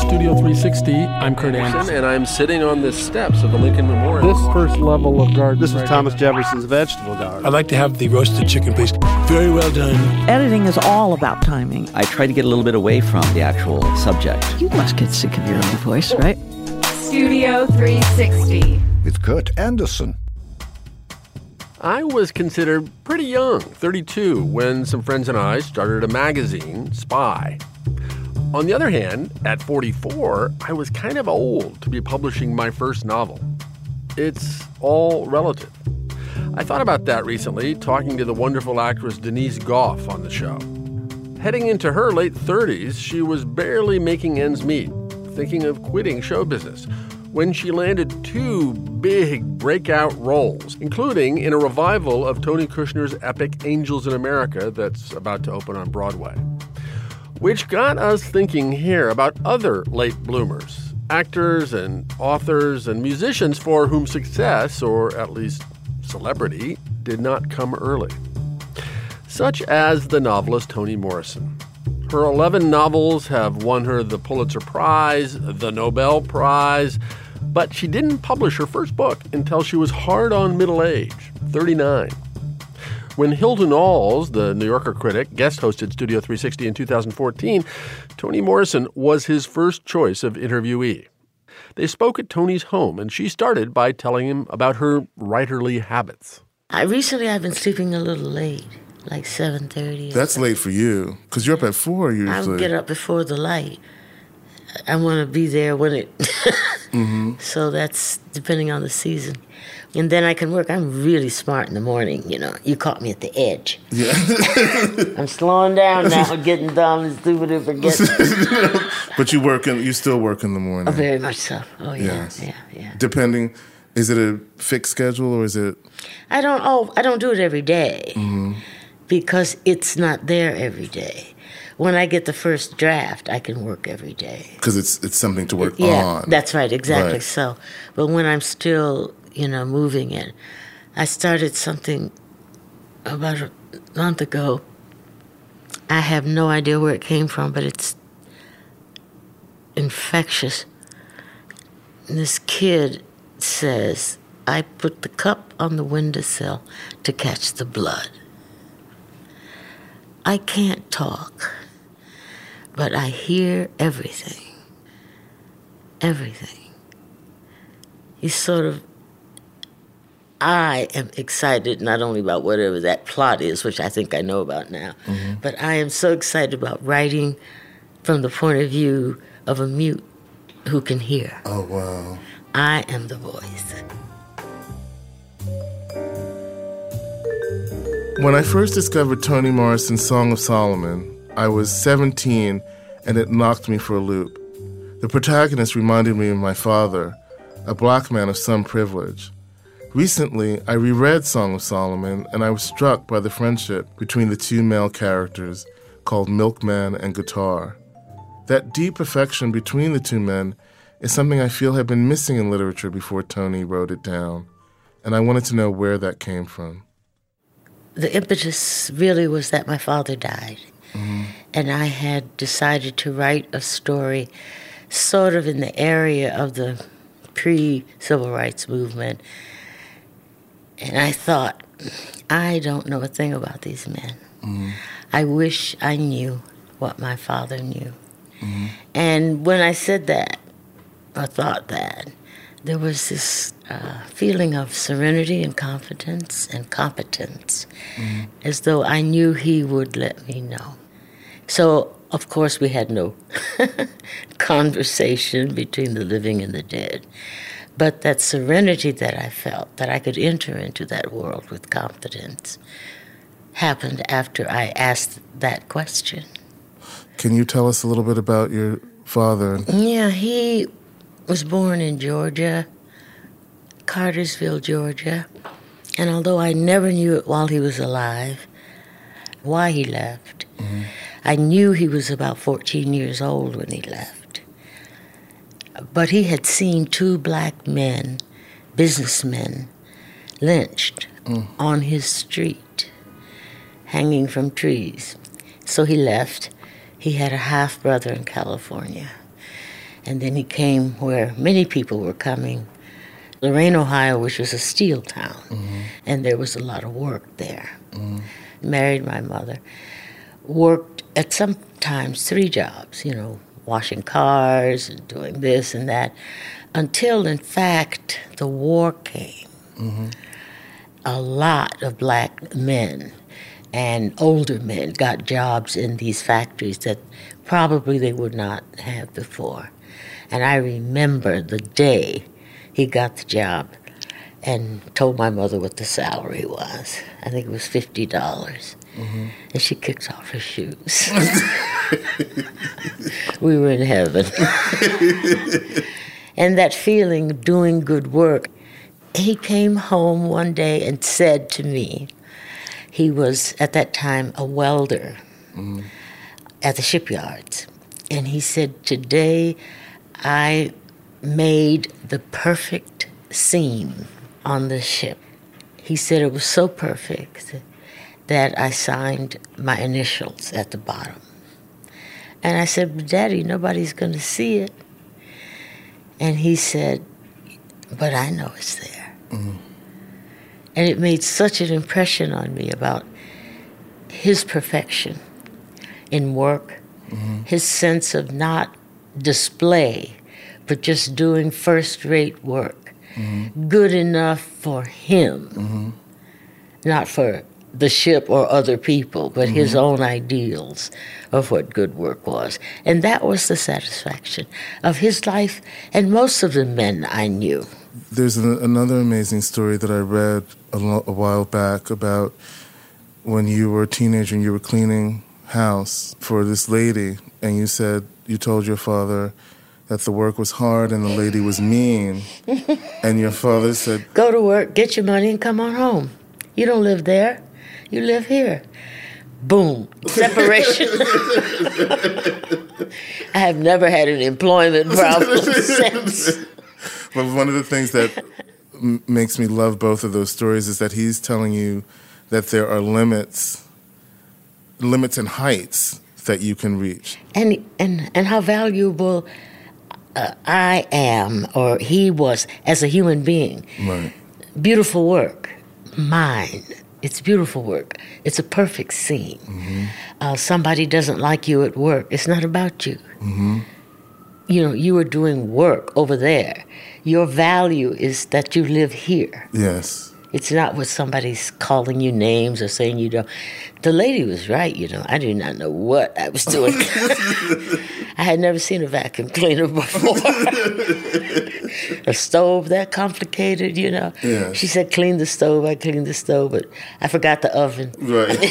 Studio 360. I'm Kurt Anderson. And I'm sitting on the steps of the Lincoln Memorial. This first level of garden. This was Thomas Jefferson's vegetable garden. I'd like to have the roasted chicken, please. Very well done. Editing is all about timing. I try to get a little bit away from the actual subject. You must get sick of your own voice, right? Studio 360. With Kurt Anderson. I was considered pretty young, 32, when some friends and I started a magazine, Spy. On the other hand, at 44, I was kind of old to be publishing my first novel. It's all relative. I thought about that recently, talking to the wonderful actress Denise Gough on the show. Heading into her late 30s, she was barely making ends meet, thinking of quitting show business, when she landed two big breakout roles, including in a revival of Tony Kushner's epic Angels in America that's about to open on Broadway. Which got us thinking here about other late bloomers, actors and authors and musicians for whom success, or at least celebrity, did not come early. Such as the novelist Toni Morrison. Her 11 novels have won her the Pulitzer Prize, the Nobel Prize, but she didn't publish her first book until she was hard on middle age, 39. When Hilton Als, the New Yorker critic, guest-hosted Studio 360 in 2014, Toni Morrison was his first choice of interviewee. They spoke at Toni's home, and she started by telling him about her writerly habits. Recently I've been sleeping a little late, like 7:30. That's late for you, because you're up at 4 usually. I get up before the light. I want to be there when it... So that's depending on the season. And then I can work. I'm really smart in the morning, you know. You caught me at the edge. Yeah. I'm slowing down now, getting dumb and stupid and forgetting. But you still work in the morning. Oh, very much so. Oh, yeah, yes. yeah. Depending, is it a fixed schedule or is it? I don't do it every day because it's not there every day. When I get the first draft, I can work every day. Because it's something to work on. Yeah, that's right, exactly Right. so. But when I'm still, moving it, I started something about a month ago. I have no idea where it came from, but it's infectious. This kid says, I put the cup on the windowsill to catch the blood. I can't talk, but I hear everything. Everything. I am excited not only about whatever that plot is, which I think I know about now, but I am so excited about writing from the point of view of a mute who can hear. Oh, wow. I am the voice. When I first discovered Toni Morrison's Song of Solomon, I was 17 and it knocked me for a loop. The protagonist reminded me of my father, a black man of some privilege. Recently, I reread Song of Solomon and I was struck by the friendship between the two male characters called Milkman and Guitar. That deep affection between the two men is something I feel had been missing in literature before Toni wrote it down, and I wanted to know where that came from. The impetus really was that my father died, and I had decided to write a story sort of in the area of the pre-civil rights movement. And I thought, I don't know a thing about these men. I wish I knew what my father knew. And when I said that, or thought that, there was this feeling of serenity and confidence and competence, as though I knew he would let me know. So, of course, we had no conversation between the living and the dead. But that serenity that I felt, that I could enter into that world with confidence, happened after I asked that question. Can you tell us a little bit about your father? Yeah, he was born in Georgia, Cartersville, Georgia. And although I never knew it while he was alive, why he left, I knew he was about 14 years old when he left. But he had seen two black men, businessmen, lynched on his street, hanging from trees. So he left. He had a half-brother in California. And then he came where many people were coming, Lorain, Ohio, which was a steel town, and there was a lot of work there. Married my mother, worked at sometimes 3 jobs, washing cars and doing this and that, until, in fact, the war came. A lot of black men and older men got jobs in these factories that probably they would not have before. And I remember the day he got the job and told my mother what the salary was. I think it was $50. And she kicked off her shoes. We were in heaven. And that feeling of doing good work. He came home one day and said to me, he was at that time a welder at the shipyards. And he said, today I made the perfect seam on the ship. He said it was so perfect that I signed my initials at the bottom. And I said, but Daddy, nobody's going to see it. And he said, but I know it's there. And it made such an impression on me about his perfection in work, his sense of not display, but just doing first-rate work, good enough for him, not for the ship or other people, but his own ideals of what good work was. And that was the satisfaction of his life and most of the men I knew. There's another amazing story that I read a while back about when you were a teenager and you were cleaning house for this lady, and you said you told your father that the work was hard and the lady was mean, and your father said, go to work, get your money, and come on home. You don't live there. You live here. Boom. Separation. I have never had an employment problem since. But one of the things that makes me love both of those stories is that he's telling you that there are limits and heights that you can reach. And how valuable I am, or he was, as a human being. Right. Beautiful work. Mine. It's beautiful work. It's a perfect scene. Somebody doesn't like you at work. It's not about you. You are doing work over there. Your value is that you live here. Yes. It's not what somebody's calling you names or saying you don't. The lady was right, I did not know what I was doing. I had never seen a vacuum cleaner before. A stove that complicated, Yeah. She said, clean the stove. I cleaned the stove, but I forgot the oven. Right.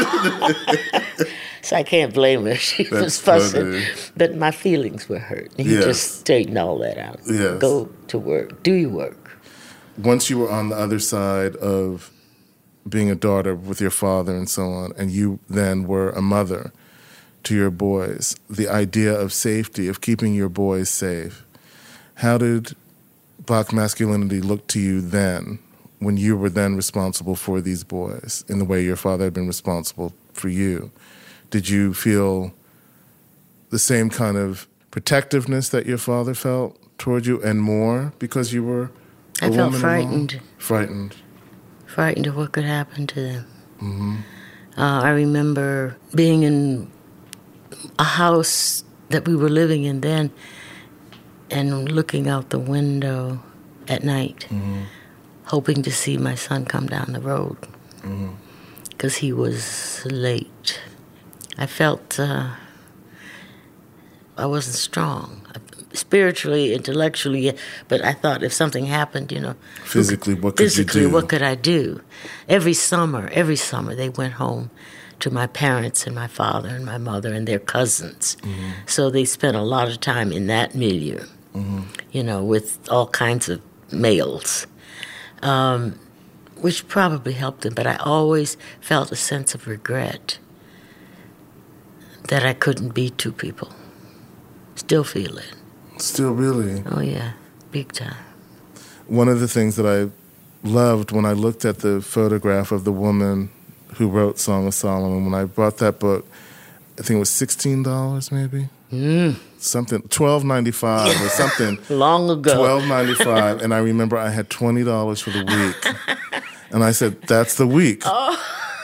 So I can't blame her. She was fussing. Funny. But my feelings were hurt. He just straightened all that out. Yes. Go to work. Do your work. Once you were on the other side of being a daughter with your father and so on, and you then were a mother to your boys, the idea of safety, of keeping your boys safe, how did Black masculinity look to you then, when you were then responsible for these boys, in the way your father had been responsible for you? Did you feel the same kind of protectiveness that your father felt toward you, and more, because you were a woman? I felt frightened. Frightened. Frightened of what could happen to them. I remember being in a house that we were living in then and looking out the window at night, hoping to see my son come down the road because he was late. I felt I wasn't strong, spiritually, intellectually, but I thought if something happened, physically, what could you do? What could I do? Every summer, they went home to my parents and my father and my mother and their cousins. So they spent a lot of time in that milieu, with all kinds of males, which probably helped them. But I always felt a sense of regret that I couldn't be two people. Still feel it. Still really? Oh, yeah, big time. One of the things that I loved when I looked at the photograph of the woman who wrote Song of Solomon, when I bought that book, I think it was $16 maybe, Something $12.95 or something. Long ago. $12.95, and I remember I had $20 for the week, and I said, "That's the week." Oh.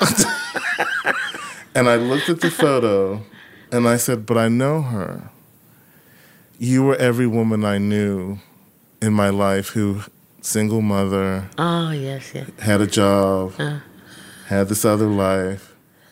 And I looked at the photo, and I said, "But I know her. You were every woman I knew in my life who, single mother. Oh, yes. Had a job, had this other life."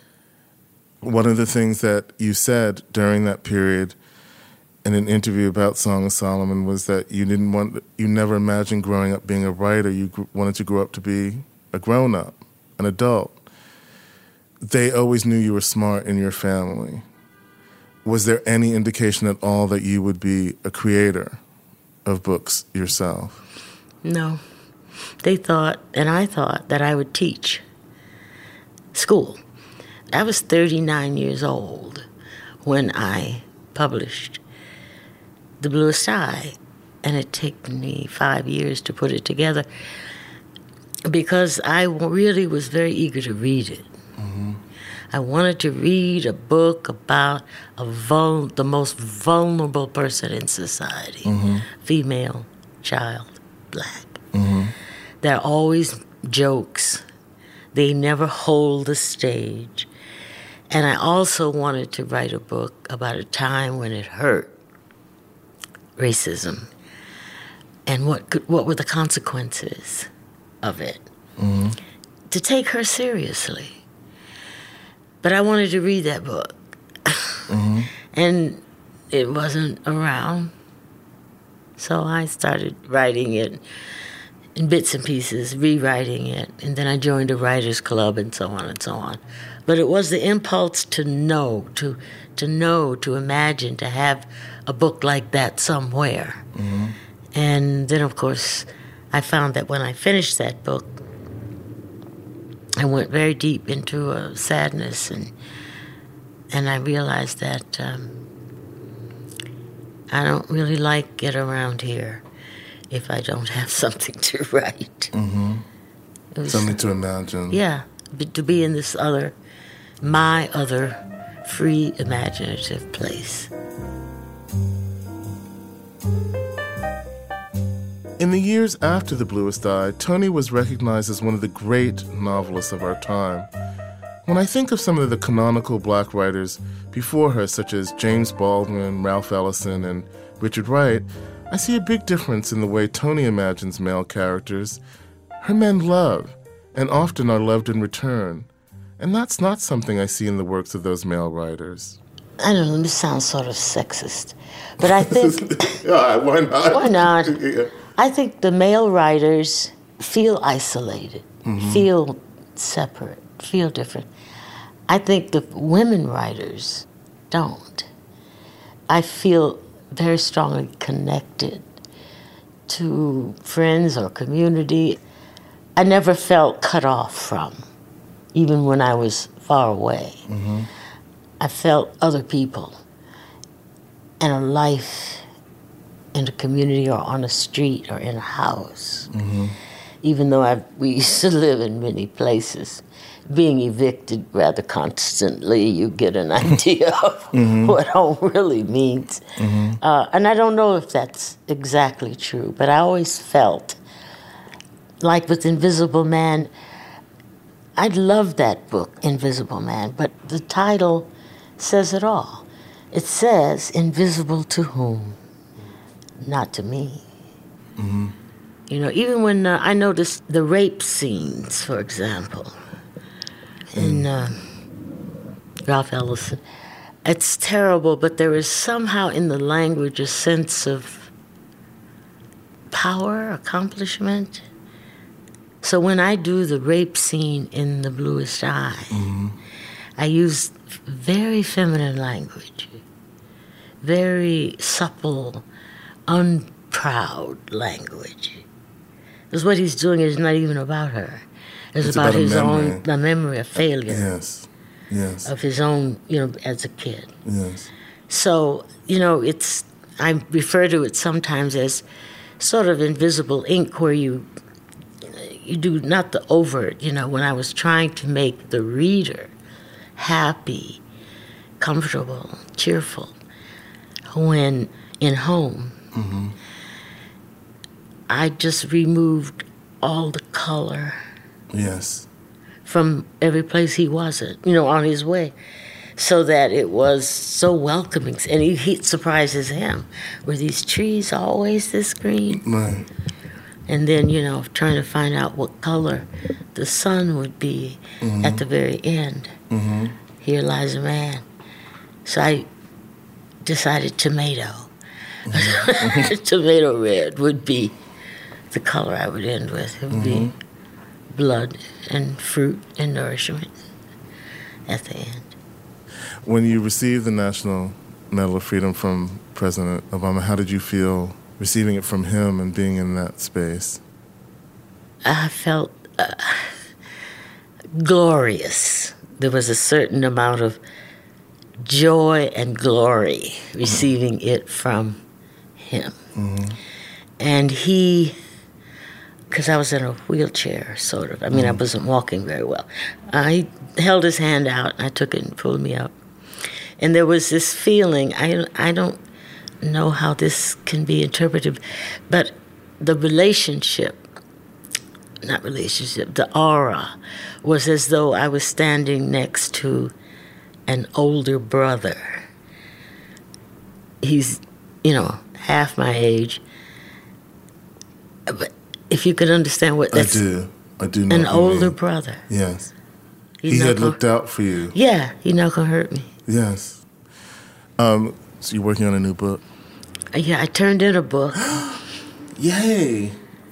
One of the things that you said during that period in an interview about Song of Solomon was that you never imagined growing up being a writer. You wanted to grow up to be a grown-up, an adult. They always knew you were smart in your family. Was there any indication at all that you would be a creator of books yourself? No. They thought, and I thought, that I would teach school. I was 39 years old when I published The Bluest Eye, and it took me 5 years to put it together because I really was very eager to read it. Mm-hmm. I wanted to read a book about the most vulnerable person in society, female, child, black. Mm-hmm. There are always jokes. They never hold the stage. And I also wanted to write a book about a time when it hurt, racism, and what were the consequences of it. Mm-hmm. To take her seriously. But I wanted to read that book. Mm-hmm. And it wasn't around. So I started writing it in bits and pieces, rewriting it, and then I joined a writer's club and so on and so on. But it was the impulse to know, to imagine, to have a book like that somewhere. Mm-hmm. And then, of course, I found that when I finished that book, I went very deep into sadness, and I realized that I don't really like it around here if I don't have something to write. Mm-hmm. Something to imagine. Yeah, to be in this my other free, imaginative place. In the years after The Bluest Eye, Toni was recognized as one of the great novelists of our time. When I think of some of the canonical black writers before her, such as James Baldwin, Ralph Ellison, and Richard Wright, I see a big difference in the way Toni imagines male characters. Her men love, and often are loved in return. And that's not something I see in the works of those male writers. I don't know, this sounds sort of sexist, but I think... Why not? Why not? Yeah. I think the male writers feel isolated, feel separate, feel different. I think the women writers don't. I feel very strongly connected to friends or community. I never felt cut off from, even when I was far away. Mm-hmm. I felt other people and a life in a community or on a street or in a house. Mm-hmm. Even though we used to live in many places, being evicted rather constantly, you get an idea of what home really means. Mm-hmm. And I don't know if that's exactly true, but I always felt like with Invisible Man, I loved that book, Invisible Man, but the title says it all. It says, invisible to whom? Not to me. Mm-hmm. You know, even when I noticed the rape scenes, for example, in Ralph Ellison, it's terrible, but there is somehow in the language a sense of power, accomplishment. So when I do the rape scene in The Bluest Eye, I use very feminine language, very supple, unproud language. Because what he's doing is not even about her. It's about his own, the memory of failure. Yes. Of his own, as a kid. Yes. So, I refer to it sometimes as sort of invisible ink where you do not the overt, when I was trying to make the reader happy, comfortable, cheerful. when in Home, I just removed all the color Yes. from every place he wasn't, on his way, so that it was so welcoming. And it surprises him. Were these trees always this green? Right. And then, trying to find out what color the sun would be at the very end. Here lies a man. So I decided tomato. Tomato red would be the color I would end with. It would be blood and fruit and nourishment at the end. When you received the National Medal of Freedom from President Obama, how did you feel receiving it from him and being in that space? I felt glorious. There was a certain amount of joy and glory receiving it from him. And he, because I was in a wheelchair, sort of. I mean, I wasn't walking very well. I held his hand out, and I took it and pulled me up. And there was this feeling, I don't know how this can be interpreted, but the the aura was as though I was standing next to an older brother. He's, half my age. But if you could understand what that's... I do know an what you older mean. brother. Yes. He had looked out for you. Yeah, he's not going to hurt me. Yes. So you're working on a new book? Yeah, I turned in a book. Yay.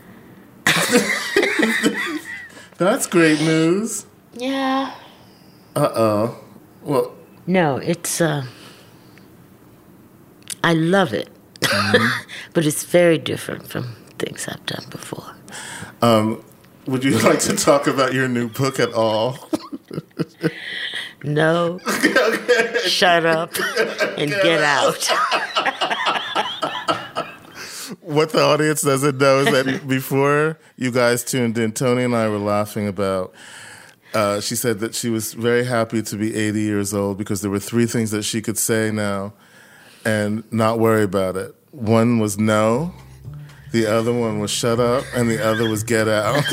That's great news. Yeah. Uh-oh. Well... No, it's... I love it. But it's very different from things I've done before. Would you like to talk about your new book at all? No. Shut up and get out. What the audience doesn't know is that before you guys tuned in, Tony and I were laughing about, she said that she was very happy to be 80 years old because there were 3 things that she could say now and not worry about it. One was no, the other one was shut up, and the other was get out.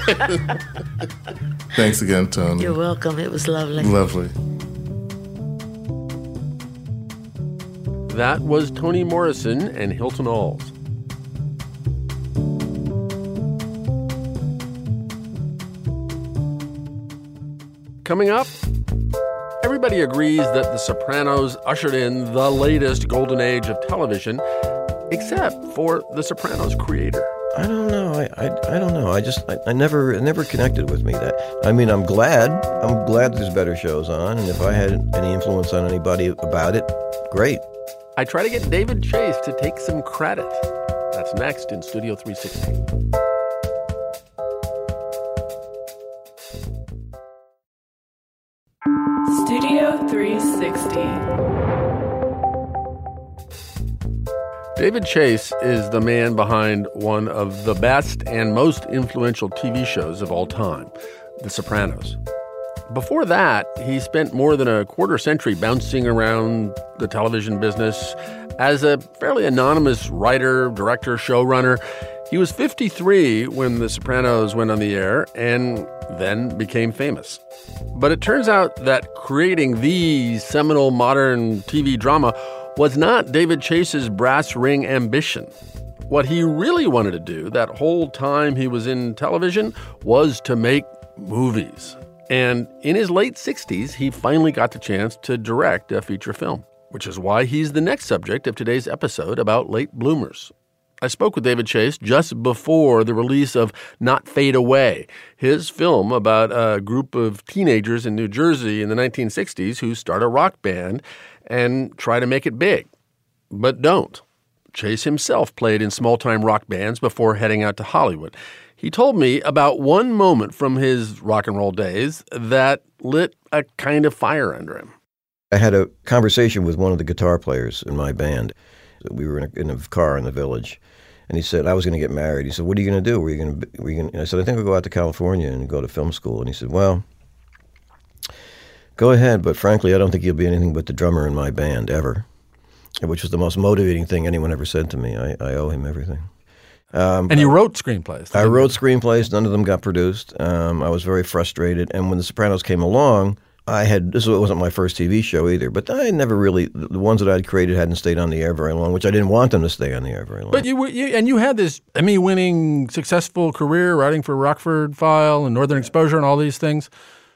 Thanks again, Tony. You're welcome. It was lovely. Lovely. That was Toni Morrison and Hilton Als. Coming up, everybody agrees that The Sopranos ushered in the latest golden age of television, except for The Sopranos creator. I don't know. I don't know. I never connected with me. I'm glad there's better shows on, and if I had any influence on anybody about it, great. I try to get David Chase to take some credit. That's next in Studio 360. Studio 360. David Chase is the man behind one of the best and most influential TV shows of all time, The Sopranos. Before that, he spent more than a quarter century bouncing around the television business as a fairly anonymous writer, director, showrunner. He was 53 when The Sopranos went on the air and then became famous. But it turns out that creating the seminal modern TV drama was not David Chase's brass ring ambition. What he really wanted to do that whole time he was in television was to make movies. And in his late 60s, he finally got the chance to direct a feature film, which is why he's the next subject of today's episode about late bloomers. I spoke with David Chase just before the release of Not Fade Away, his film about a group of teenagers in New Jersey in the 1960s who start a rock band and try to make it big, but don't. Chase himself played in small-time rock bands before heading out to Hollywood. He told me about one moment from his rock and roll days that lit a kind of fire under him. I had a conversation with one of the guitar players in my band. We were in a car in the Village, and he said, I was going to get married. He said, what are you going to do? Were you going to? And I said, I think I'll go out to California and go to film school. And he said, well, go ahead, but frankly, I don't think you'll be anything but the drummer in my band ever. which was the most motivating thing anyone ever said to me. I owe him everything. And you wrote screenplays. I wrote screenplays. None of them got produced. I was very frustrated. And when The Sopranos came along, this wasn't my first TV show either, but I never really, the ones that I'd created hadn't stayed on the air very long, which I didn't want them to stay on the air very long. But you had this Emmy-winning, successful career writing for Rockford File and Northern Exposure and all these things.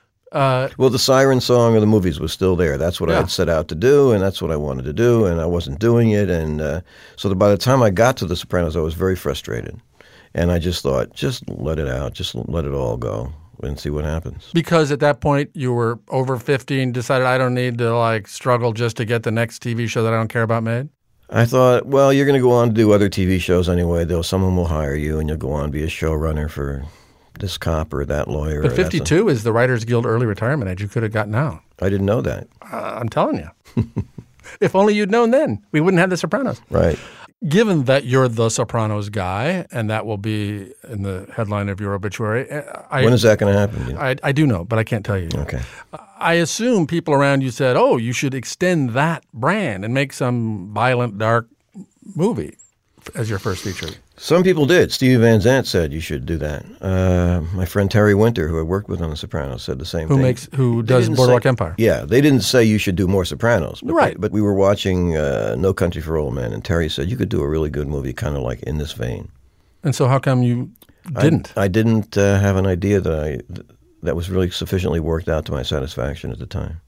Well, the siren song of the movies was still there. That's what I had set out to do, and that's what I wanted to do, and I wasn't doing it. And so by the time I got to The Sopranos, I was very frustrated. And I just thought, just let it out, just let it all go and see what happens. Because at that point, you were over 50 and decided, I don't need to struggle just to get the next TV show that I don't care about made? I thought, well, you're going to go on to do other TV shows anyway. Someone will hire you, and you'll go on and be a showrunner for this cop or that lawyer. But 52 is the Writers Guild early retirement age you could have gotten out. I didn't know that. I'm telling you. If only you'd known then, we wouldn't have The Sopranos. Right. Given that you're the Sopranos guy, and that will be in the headline of your obituary. When is that going to happen? I do know, but I can't tell you. Okay. I assume people around you said, oh, you should extend that brand and make some violent, dark movie as your first feature. Some people did. Stevie Van Zandt said you should do that. My friend Terry Winter, who I worked with on The Sopranos, said the same thing. Who does Boardwalk Empire? Yeah, they didn't say you should do more Sopranos. But right. But we were watching No Country for Old Men, and Terry said you could do a really good movie kind of like in this vein. And so how come you didn't? I didn't have an idea that was really sufficiently worked out to my satisfaction at the time.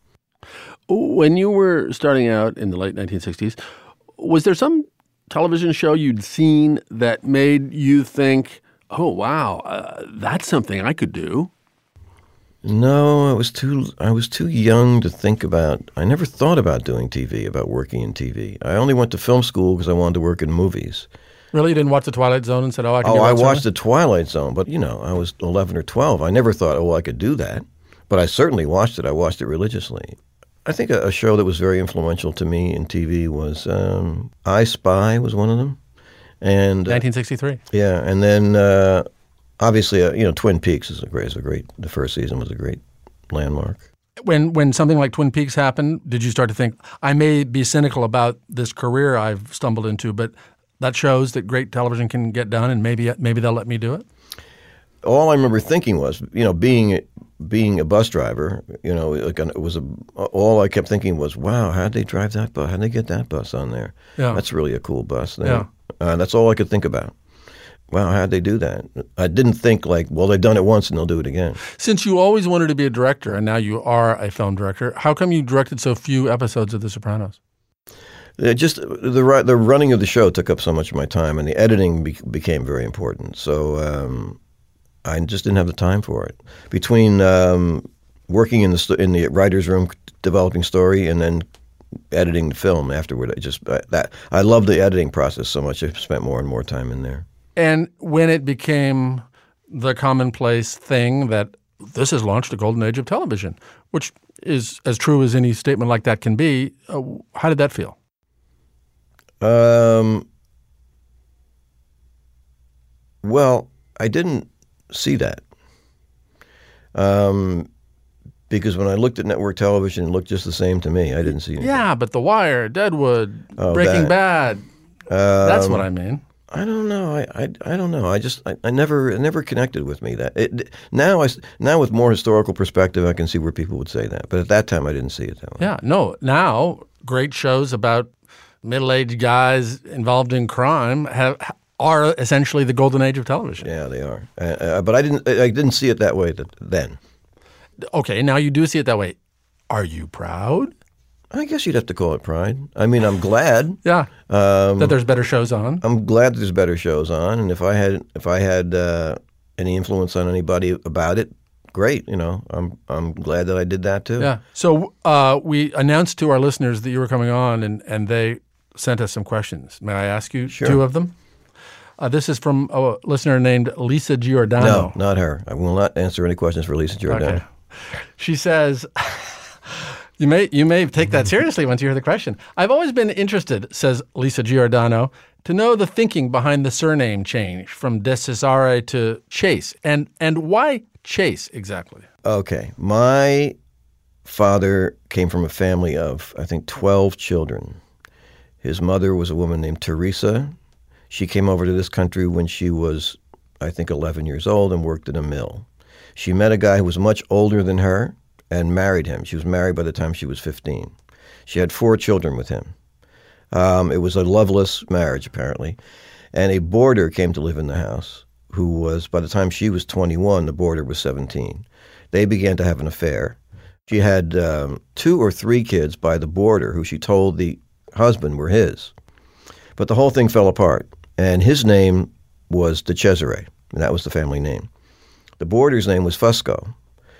When you were starting out in the late 1960s, was there some television show you'd seen that made you think, oh, wow, that's something I could do? No, I was too young to think about. I never thought about doing TV, about working in TV. I only went to film school because I wanted to work in movies. Really? You didn't watch The Twilight Zone and said, oh, I can do that? I watched The Twilight Zone, but, I was 11 or 12. I never thought, I could do that. But I certainly watched it. I watched it religiously. I think a show that was very influential to me in TV was I Spy was one of them. And 1963. Yeah, and then obviously, Twin Peaks is a great. The first season was a great landmark. When something like Twin Peaks happened, did you start to think, I may be cynical about this career I've stumbled into, but that shows that great television can get done, and maybe they'll let me do it? All I remember thinking was, being a bus driver, all I kept thinking was, wow, how'd they drive that bus? How'd they get that bus on there? Yeah. That's really a cool bus there. Yeah. That's all I could think about. Wow, how'd they do that? I didn't think they've done it once and they'll do it again. Since you always wanted to be a director and now you are a film director, how come you directed so few episodes of The Sopranos? Just the running of the show took up so much of my time, and the editing became very important. So I just didn't have the time for it. Between working in the writer's room, developing story, and then editing the film afterward, I loved the editing process so much. I spent more and more time in there. And when it became the commonplace thing that this has launched a golden age of television, which is as true as any statement like that can be, how did that feel? Well, I didn't see that. Because when I looked at network television, it looked just the same to me. I didn't see anything. Yeah, but The Wire, Deadwood, Breaking Bad, that's what I mean. I don't know. I don't know. I never connected with me that. Now with more historical perspective, I can see where people would say that. But at that time, I didn't see it that way. Yeah, no. Now, great shows about middle-aged guys involved in crime are essentially the golden age of television. Yeah, they are. But I didn't see it that way then. Okay, now you do see it that way. Are you proud? I guess you'd have to call it pride. I mean, I'm glad. Yeah, that there's better shows on. I'm glad there's better shows on, and if I had any influence on anybody about it, great. I'm glad that I did that too. Yeah. So we announced to our listeners that you were coming on, and they sent us some questions. May I ask you two of them? This is from a listener named Lisa Giordano. No, not her. I will not answer any questions for Lisa Giordano. Okay. She says, you may take that seriously once you hear the question. I've always been interested, says Lisa Giordano, to know the thinking behind the surname change from De Cesare to Chase. And why Chase exactly? Okay. My father came from a family of, I think, 12 children. His mother was a woman named Teresa. She came over to this country when she was, I think, 11 years old and worked in a mill. She met a guy who was much older than her and married him. She was married by the time she was 15. She had 4 children with him. It was a loveless marriage, apparently. And a boarder came to live in the house who was, by the time she was 21, the boarder was 17. They began to have an affair. She had 2 or 3 kids by the boarder who she told the husband were his. But the whole thing fell apart. And his name was de Cesare, and that was the family name. The boarder's name was Fusco.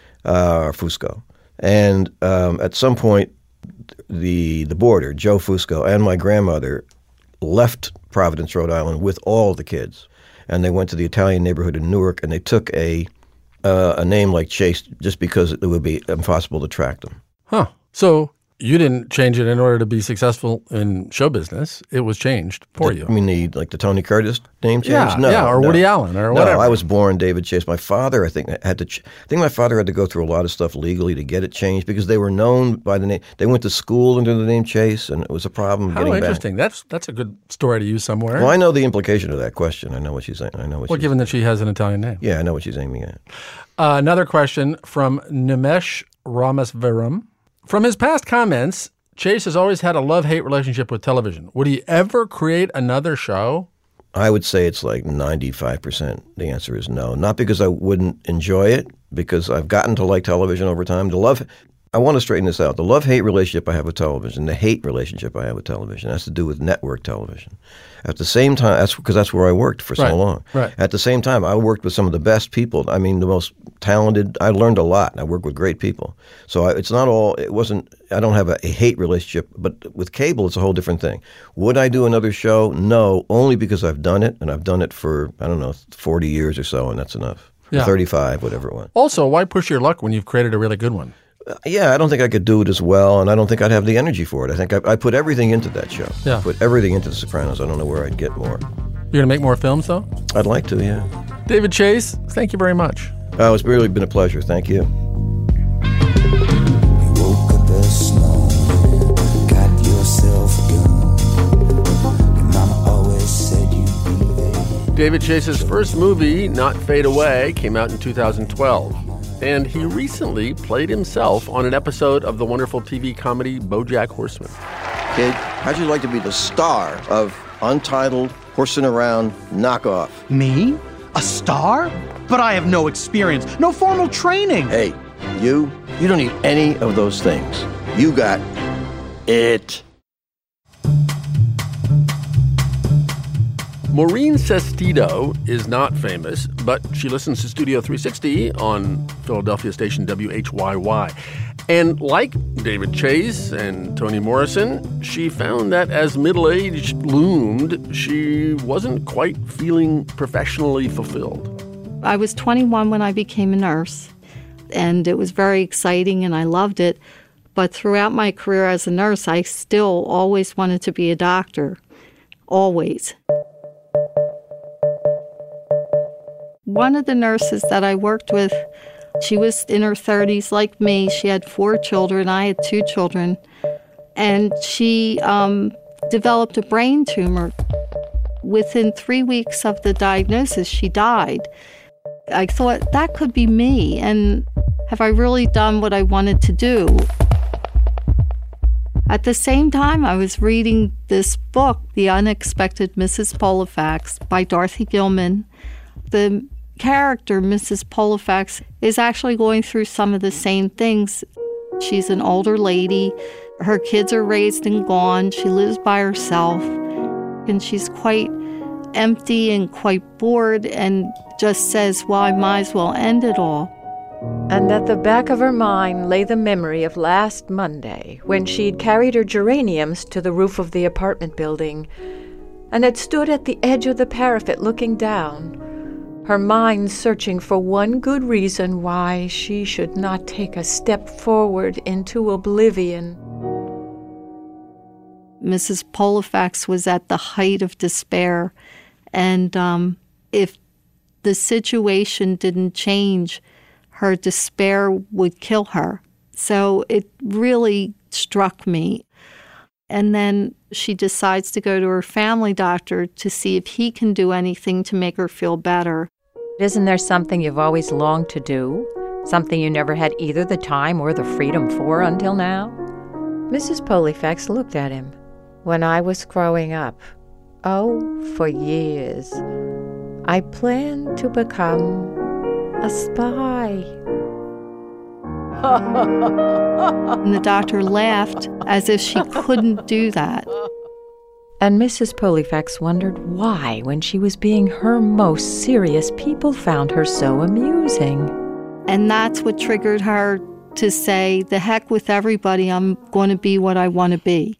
And at some point, the boarder, Joe Fusco, and my grandmother left Providence, Rhode Island with all the kids. And they went to the Italian neighborhood in Newark, and they took a name like Chase just because it would be impossible to track them. Huh. So you didn't change it in order to be successful in show business. It was changed for you. I mean, the Tony Curtis name change? Yeah, or Woody Allen or whatever. No, I was born David Chase. My father, I think my father had to go through a lot of stuff legally to get it changed because they were known by the name. They went to school under the name Chase, and it was a problem getting back. How interesting. That's a good story to use somewhere. Well, I know the implication of that question. I know what she's saying. Given that she has an Italian name. Yeah, I know what she's aiming at. Another question from Nimesh Ramasvaram. From his past comments, Chase has always had a love-hate relationship with television. Would he ever create another show? I would say it's like 95%. The answer is no. Not because I wouldn't enjoy it, because I've gotten to like television over time. I want to straighten this out. The love-hate relationship I have with television, the hate relationship I have with television has to do with network television. At the same time, because that's where I worked for so long. Right. At the same time, I worked with some of the best people. I mean, the most talented. I learned a lot. I worked with great people. So I don't have a hate relationship, but with cable, it's a whole different thing. Would I do another show? No, only because I've done it, and I've done it for, 40 years or so, and that's enough. Yeah. 35, whatever it was. Also, why push your luck when you've created a really good one? Yeah, I don't think I could do it as well, and I don't think I'd have the energy for it. I think I put everything into that show. Yeah. I put everything into The Sopranos. I don't know where I'd get more. You're going to make more films, though? I'd like to, yeah. David Chase, thank you very much. Oh, it's really been a pleasure. Thank you. David Chase's first movie, Not Fade Away, came out in 2012. And he recently played himself on an episode of the wonderful TV comedy BoJack Horseman. Kid, how'd you like to be the star of Untitled, Horsing Around, Knockoff? Me? A star? But I have no experience, no formal training. Hey, you don't need any of those things. You got it. Maureen Sestito is not famous, but she listens to Studio 360 on Philadelphia station WHYY. And like David Chase and Toni Morrison, she found that as middle age loomed, she wasn't quite feeling professionally fulfilled. I was 21 when I became a nurse, and it was very exciting and I loved it. But throughout my career as a nurse, I still always wanted to be a doctor. Always. One of the nurses that I worked with, she was in her 30s like me. She had 4 children. I had 2 children. And she developed a brain tumor. Within 3 weeks of the diagnosis, she died. I thought, that could be me. And have I really done what I wanted to do? At the same time, I was reading this book, The Unexpected Mrs. Polifax by Dorothy Gilman. The character, Mrs. Polifax, is actually going through some of the same things. She's an older lady. Her kids are raised and gone. She lives by herself. And she's quite empty and quite bored and just says, well, I might as well end it all. And at the back of her mind lay the memory of last Monday, when she'd carried her geraniums to the roof of the apartment building and had stood at the edge of the parapet looking down, her mind searching for one good reason why she should not take a step forward into oblivion. Mrs. Polifax was at the height of despair, and if the situation didn't change, her despair would kill her. So it really struck me. And then she decides to go to her family doctor to see if he can do anything to make her feel better. Isn't there something you've always longed to do? Something you never had either the time or the freedom for until now? Mrs. Polifax looked at him. When I was growing up, for years, I planned to become a spy. And the doctor laughed as if she couldn't do that. And Mrs. Polifax wondered why, when she was being her most serious, people found her so amusing. And that's what triggered her to say, the heck with everybody, I'm going to be what I want to be.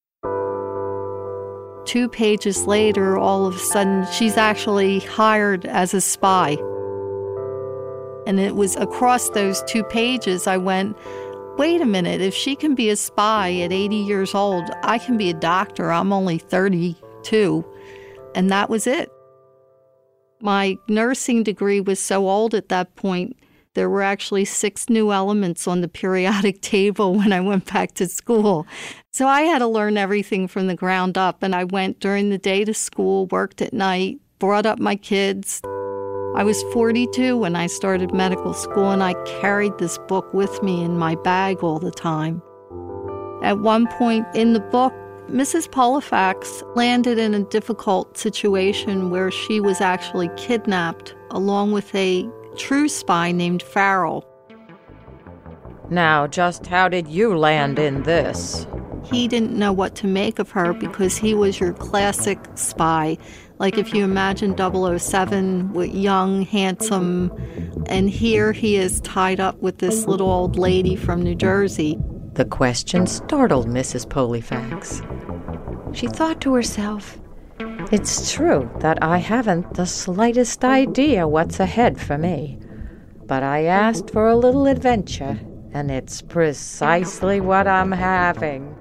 2 pages later, all of a sudden, she's actually hired as a spy. And it was across those 2 pages, I went, wait a minute, if she can be a spy at 80 years old, I can be a doctor. I'm only 32. And that was it. My nursing degree was so old at that point, there were actually 6 new elements on the periodic table when I went back to school. So I had to learn everything from the ground up. And I went during the day to school, worked at night, brought up my kids. I was 42 when I started medical school, and I carried this book with me in my bag all the time. At one point in the book, Mrs. Polifax landed in a difficult situation where she was actually kidnapped along with a true spy named Farrell. Now, just how did you land in this? He didn't know what to make of her because he was your classic spy. Like if you imagine 007, young, handsome, and here he is tied up with this little old lady from New Jersey. The question startled Mrs. Polifax. She thought to herself, it's true that I haven't the slightest idea what's ahead for me, but I asked for a little adventure, and it's precisely what I'm having.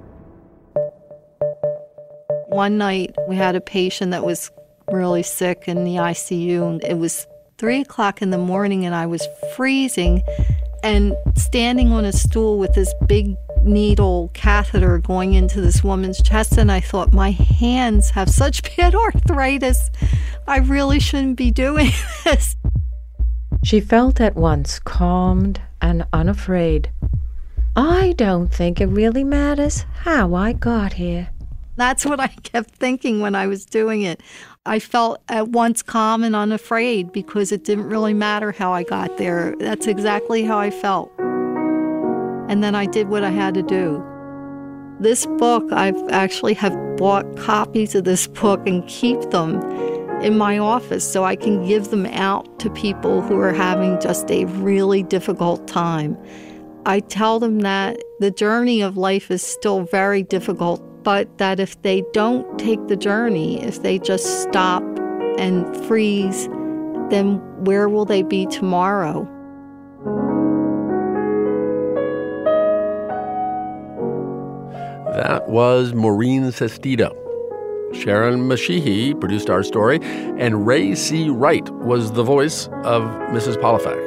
One night, we had a patient that was really sick in the ICU, and it was 3 o'clock in the morning, and I was freezing and standing on a stool with this big needle catheter going into this woman's chest, and I thought, my hands have such bad arthritis. I really shouldn't be doing this. She felt at once calmed and unafraid. I don't think it really matters how I got here. That's what I kept thinking when I was doing it. I felt at once calm and unafraid because it didn't really matter how I got there. That's exactly how I felt. And then I did what I had to do. This book, I've actually have bought copies of this book and keep them in my office so I can give them out to people who are having just a really difficult time. I tell them that the journey of life is still very difficult, but that if they don't take the journey, if they just stop and freeze, then where will they be tomorrow? That was Maureen Sestito. Sharon Mashihi produced our story, and Ray C. Wright was the voice of Mrs. Polifax.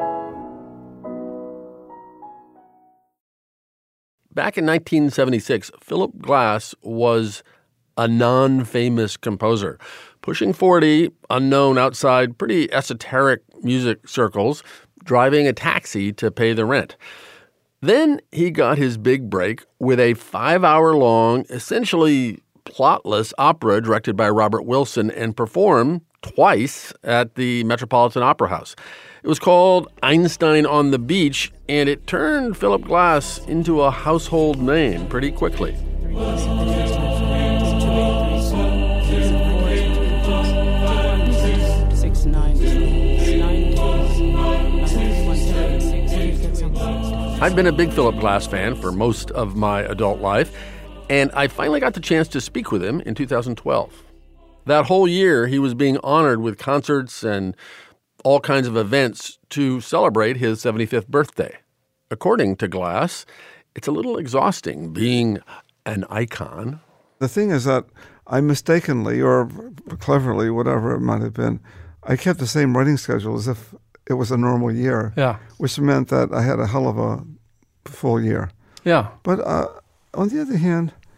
Back in 1976, Philip Glass was a non-famous composer, pushing 40, unknown outside pretty esoteric music circles, driving a taxi to pay the rent. Then he got his big break with a 5-hour-long, essentially plotless opera directed by Robert Wilson and performed twice at the Metropolitan Opera House. It was called Einstein on the Beach, and it turned Philip Glass into a household name pretty quickly. I've been a big Philip Glass fan for most of my adult life, and I finally got the chance to speak with him in 2012. That whole year, he was being honored with concerts and all kinds of events to celebrate his 75th birthday. According to Glass, it's a little exhausting being an icon. The thing is that I mistakenly, or cleverly, whatever it might have been, I kept the same writing schedule as if it was a normal year, which meant that I had a hell of a full year. Yeah. But on the other hand,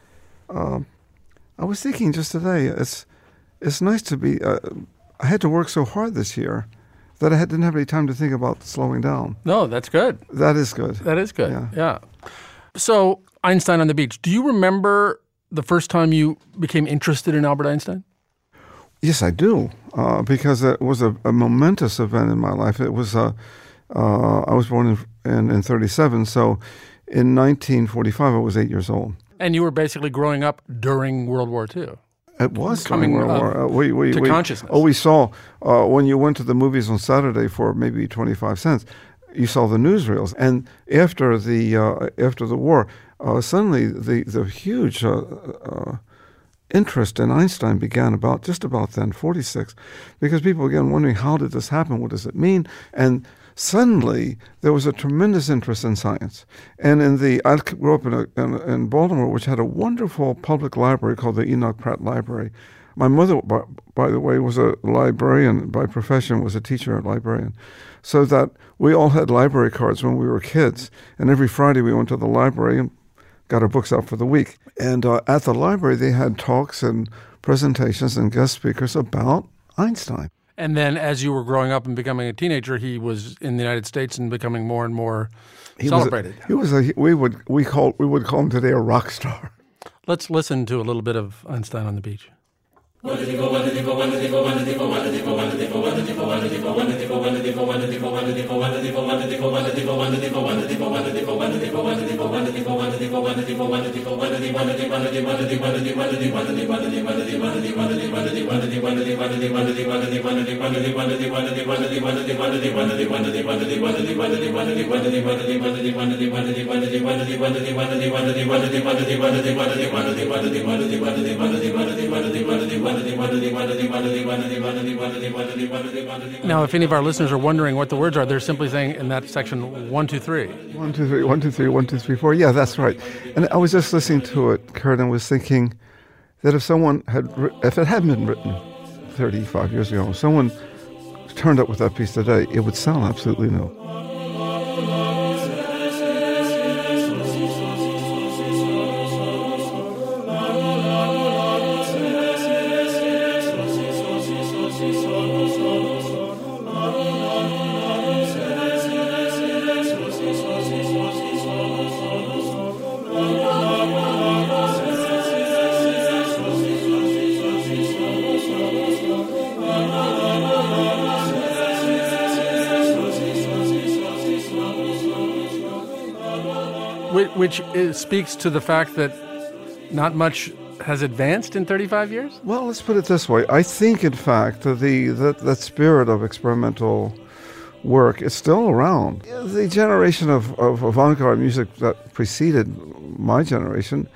I was thinking just today, it's nice to be. I had to work so hard this year that I didn't have any time to think about slowing down. No, that's good. That is good. That is good. Yeah. So Einstein on the Beach. Do you remember the first time you became interested in Albert Einstein? Yes, I do, because it was a momentous event in my life. It was. I was born in 1937, so in 1945 I was 8 years old. And you were basically growing up during World War II. It was coming World War. To consciousness. We saw when you went to the movies on Saturday for maybe 25 cents, you saw the newsreels. And after the war, suddenly the huge interest in Einstein began just about then, 46, because people began wondering, how did this happen? What does it mean? And suddenly, there was a tremendous interest in science. And I grew up in Baltimore, which had a wonderful public library called the Enoch Pratt Library. My mother, by the way, was a librarian by profession, was a teacher and librarian. So that we all had library cards when we were kids. And every Friday we went to the library and got our books out for the week. And at the library, they had talks and presentations and guest speakers about Einstein. And then as you were growing up and becoming a teenager, he was in the United States and becoming more and more celebrated. We would call him today a rock star. Let's listen to a little bit of Einstein on the Beach. Now, if any of our listeners are wondering what the words are, they're simply saying in that section 1, 2, 3. 1, 2, 3, 1, 2, 3, 1, 2, 3, 4. Yeah, that's right. And I was just listening to it, Kurt, and was thinking that if it hadn't been written 35 years ago, someone turned up with that piece today, it would sound absolutely new. Which speaks to the fact that not much has advanced in 35 years? Well, let's put it this way. I think, in fact, that spirit of experimental work is still around. The generation of avant-garde music that preceded my generation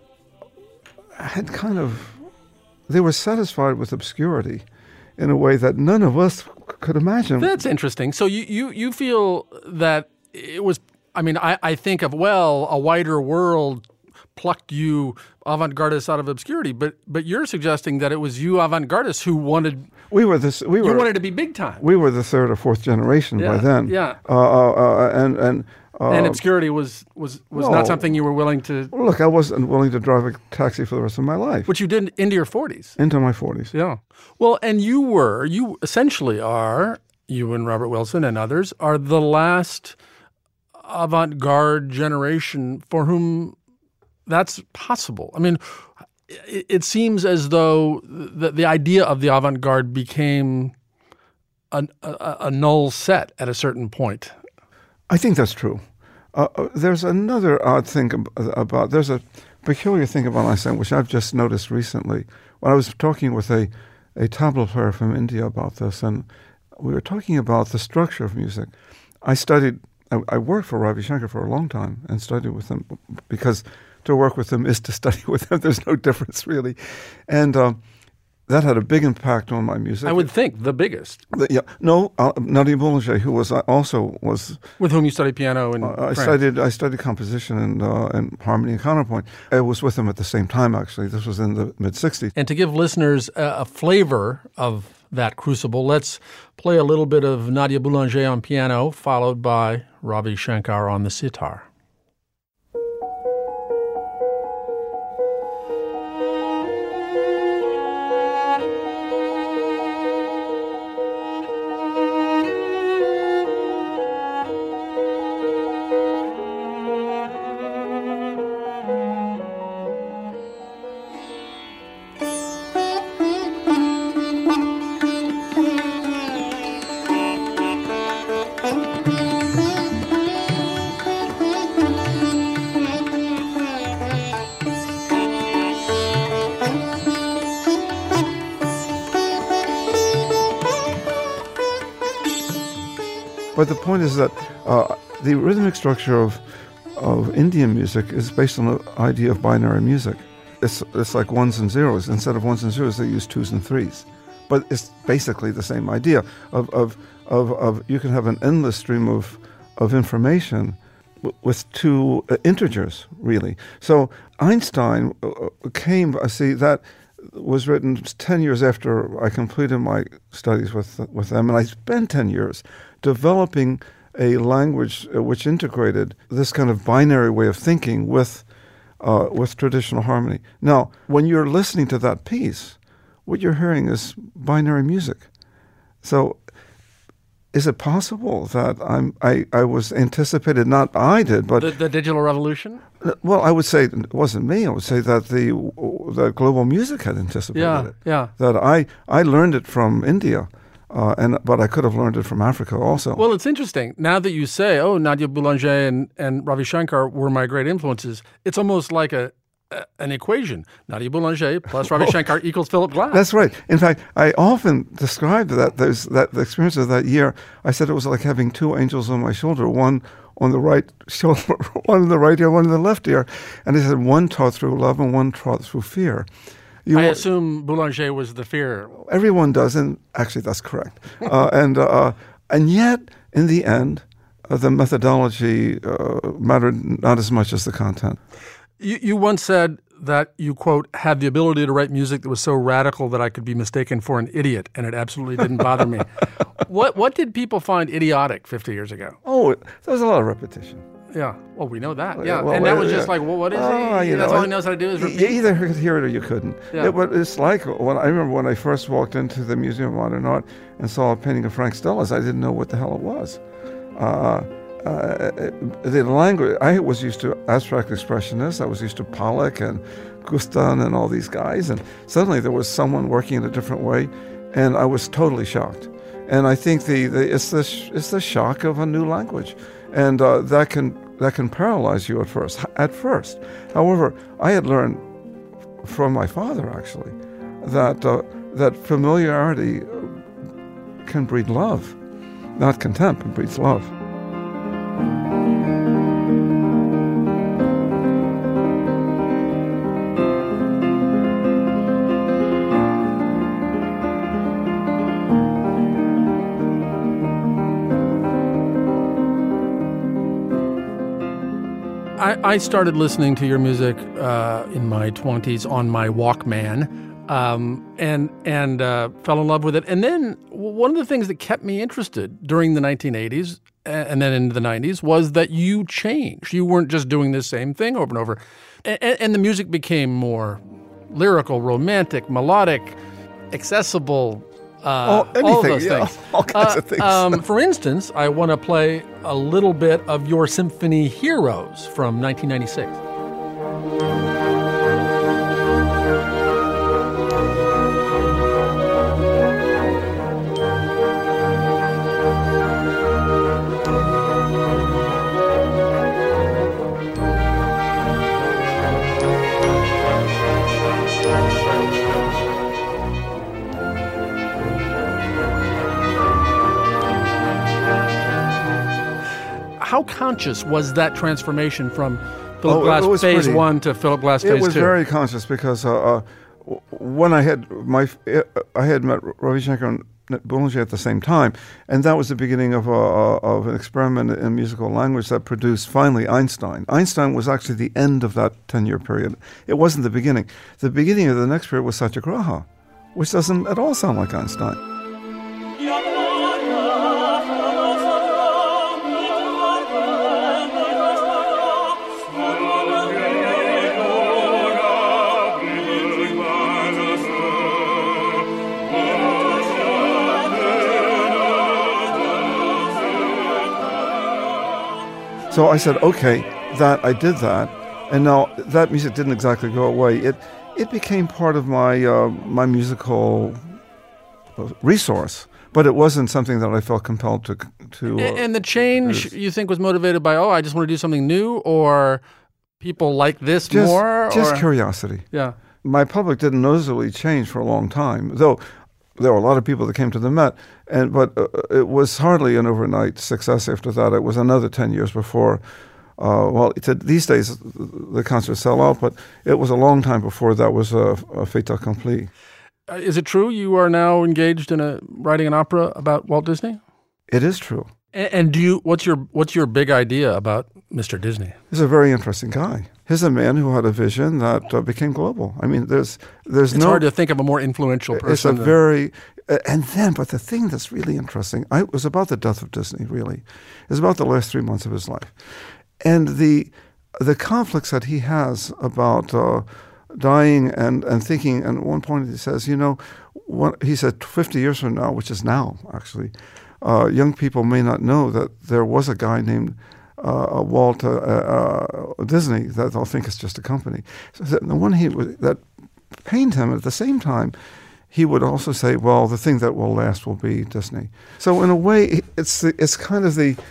had they were satisfied with obscurity in a way that none of us could imagine. That's interesting. So you feel that it was... I mean, I think of, a wider world plucked you avant-gardists out of obscurity, but you're suggesting that it was you avant-gardists who wanted... You wanted to be big time. We were the third or fourth generation by then. Yeah. And obscurity was not something you were willing to... Look, I wasn't willing to drive a taxi for the rest of my life. Which you did into your 40s. Into my 40s. Yeah. Well, and you essentially are, you and Robert Wilson and others, are the last avant-garde generation for whom that's possible. I mean, it seems as though the idea of the avant-garde became a null set at a certain point. I think that's true. There's another odd thing there's a peculiar thing about Einstein, which I've just noticed recently. When I was talking with a tabla player from India about this, and we were talking about the structure of music. I worked for Ravi Shankar for a long time and studied with him, because to work with him is to study with him. There's no difference, really. And that had a big impact on my music. I would think the biggest. Nadia Boulanger, who was with whom you studied piano in France. I studied composition and harmony and counterpoint. I was with him at the same time, actually. This was in the mid-'60s. And to give listeners a flavor of that crucible, let's play a little bit of Nadia Boulanger on piano, followed by Ravi Shankar on the sitar. But the point is that the rhythmic structure of Indian music is based on the idea of binary music. It's like ones and zeros. Instead of ones and zeros, they use twos and threes. But it's basically the same idea of you can have an endless stream of information with two integers, really. So Einstein that was written 10 years after I completed my studies with them, and I spent 10 years developing a language which integrated this kind of binary way of thinking with traditional harmony. Now, when you're listening to that piece, what you're hearing is binary music. So is it possible that I was anticipated, not I did, but... The digital revolution? Well, I would say it wasn't me. I would say that the global music had anticipated it. Yeah. That I learned it from India, but I could have learned it from Africa also. Well, it's interesting. Now that you say, Nadia Boulanger and Ravi Shankar were my great influences, it's almost like an equation. Nadia Boulanger plus Ravi Shankar equals Philip Glass. That's right. In fact, I often describe the experience of that year. I said it was like having two angels on my shoulder, one on the right shoulder, one in the right ear, one in the left ear. And I said one taught through love and one taught through fear. I assume Boulanger was the fear. Everyone does, and actually that's correct. And yet, in the end, the methodology mattered not as much as the content. You once said that you, quote, had the ability to write music that was so radical that I could be mistaken for an idiot, and it absolutely didn't bother me. What did people find idiotic 50 years ago? Oh, there was a lot of repetition. Yeah. Well, we know that. Yeah. Well, and that was just like, what is he? That's all he knows how to do is repeat. You either could hear it or you couldn't. Yeah. But it's like, I remember when I first walked into the Museum of Modern Art and saw a painting of Frank Stellas, I didn't know what the hell it was. The language, I was used to abstract expressionists. I was used to Pollock and Guston and all these guys. And suddenly there was someone working in a different way, and I was totally shocked. And I think it's the shock of a new language, and that can paralyze you at first. However, I had learned from my father actually that familiarity can breed love, not contempt, but breeds love. I started listening to your music in my 20s on my Walkman, and fell in love with it. And then one of the things that kept me interested during the 1980s and then into the 90s was that you changed. You weren't just doing the same thing over and over. And the music became more lyrical, romantic, melodic, accessible, all of those things. All kinds of things. For instance, I want to play a little bit of your symphony Heroes from 1996. How conscious was that transformation from Philip Glass Phase 1 to Philip Glass Phase 2? It was very conscious because when I had met Ravi Shankar and Boulanger at the same time, and that was the beginning of an experiment in musical language that produced finally Einstein. Einstein was actually the end of that 10-year period. It wasn't the beginning. The beginning of the next period was Satyagraha, which doesn't at all sound like Einstein. So I said, okay, I did that, and now that music didn't exactly go away. It became part of my musical resource, but it wasn't something that I felt compelled to. And the change you think was motivated by, I just want to do something new, or people like this more? Just curiosity. Yeah. My public didn't noticeably change for a long time, though There were a lot of people that came to the Met, but it was hardly an overnight success after that. It was another 10 years before. These days the concerts sell out, but it was a long time before that was a fait accompli. Is it true you are now engaged in writing an opera about Walt Disney? It is true. And what's your big idea about Mr. Disney? He's a very interesting guy. He's a man who had a vision that became global. I mean, it's hard to think of a more influential person. But the thing that's really interesting, it was about the death of Disney, really. It was about the last 3 months of his life. And the conflicts that he has about dying and thinking, and at one point he says, he said 50 years from now, which is now, actually, young people may not know that there was a guy named Walt Disney that they'll think it's just a company. So the one that pained him, at the same time, he would also say, well, the thing that will last will be Disney. So in a way, one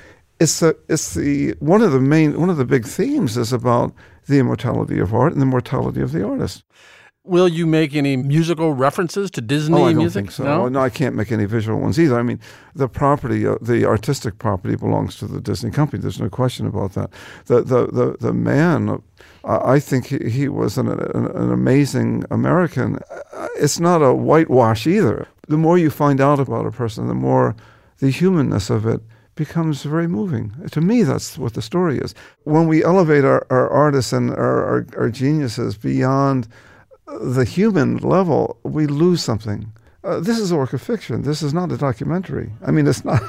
of the big themes is about the immortality of art and the mortality of the artist. Will you make any musical references to Disney music? I don't think so. No, I can't make any visual ones either. I mean, the property, the artistic property belongs to the Disney company. There's no question about that. The man, I think he was an amazing American. It's not a whitewash either. The more you find out about a person, the more the humanness of it becomes very moving. To me, that's what the story is. When we elevate our artists and our geniuses beyond the human level, we lose something. This is a work of fiction. This is not a documentary. I mean, it's not.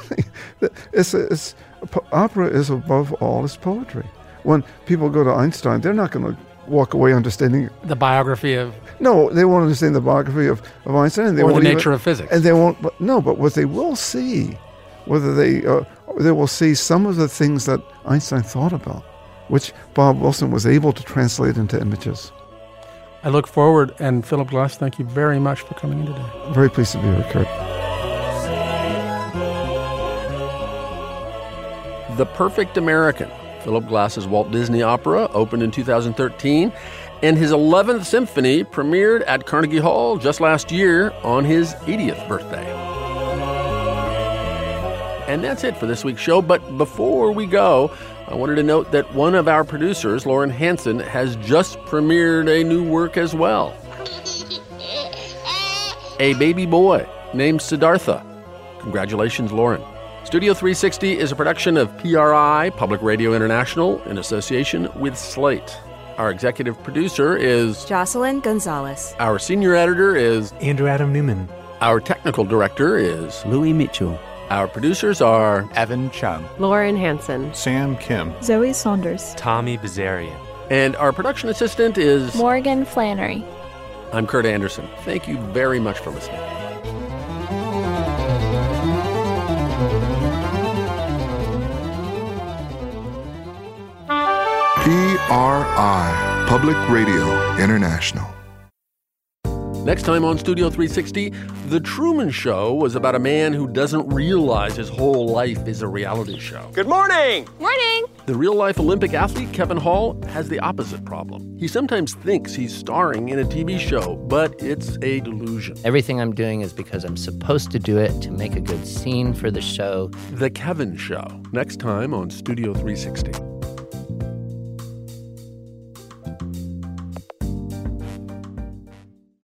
Opera is above all, it's poetry. When people go to Einstein, they're not going to walk away understanding the biography of. No, they won't understand the biography of Einstein. Or the nature of physics. And they won't. But what they will see, whether they will see some of the things that Einstein thought about, which Bob Wilson was able to translate into images. I look forward, and Philip Glass, thank you very much for coming in today. Very pleased to be here, Kurt. The Perfect American, Philip Glass's Walt Disney opera, opened in 2013, and his 11th symphony premiered at Carnegie Hall just last year on his 80th birthday. And that's it for this week's show, but before we go, I wanted to note that one of our producers, Lauren Hansen, has just premiered a new work as well. A baby boy named Siddhartha. Congratulations, Lauren. Studio 360 is a production of PRI, Public Radio International, in association with Slate. Our executive producer is Jocelyn Gonzalez. Our senior editor is Andrew Adam Newman. Our technical director is Louis Mitchell. Our producers are Evan Chung, Lauren Hansen, Sam Kim, Zoe Saunders, Tommy Bazarian. And our production assistant is Morgan Flannery. I'm Kurt Anderson. Thank you very much for listening. PRI, Public Radio International. Next time on Studio 360, The Truman Show was about a man who doesn't realize his whole life is a reality show. Good morning! Morning! The real-life Olympic athlete, Kevin Hall, has the opposite problem. He sometimes thinks he's starring in a TV show, but it's a delusion. Everything I'm doing is because I'm supposed to do it to make a good scene for the show. The Kevin Show, next time on Studio 360.